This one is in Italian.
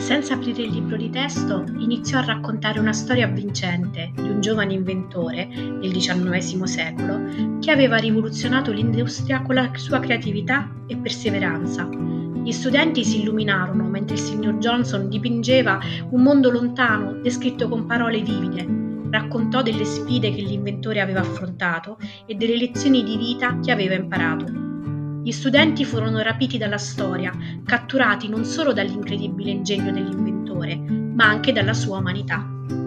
Senza aprire il libro di testo, iniziò a raccontare una storia avvincente di un giovane inventore del XIX secolo che aveva rivoluzionato l'industria con la sua creatività e perseveranza. Gli studenti si illuminarono mentre il signor Johnson dipingeva un mondo lontano, descritto con parole vivide. Raccontò delle sfide che l'inventore aveva affrontato e delle lezioni di vita che aveva imparato. Gli studenti furono rapiti dalla storia, catturati non solo dall'incredibile ingegno dell'inventore, ma anche dalla sua umanità.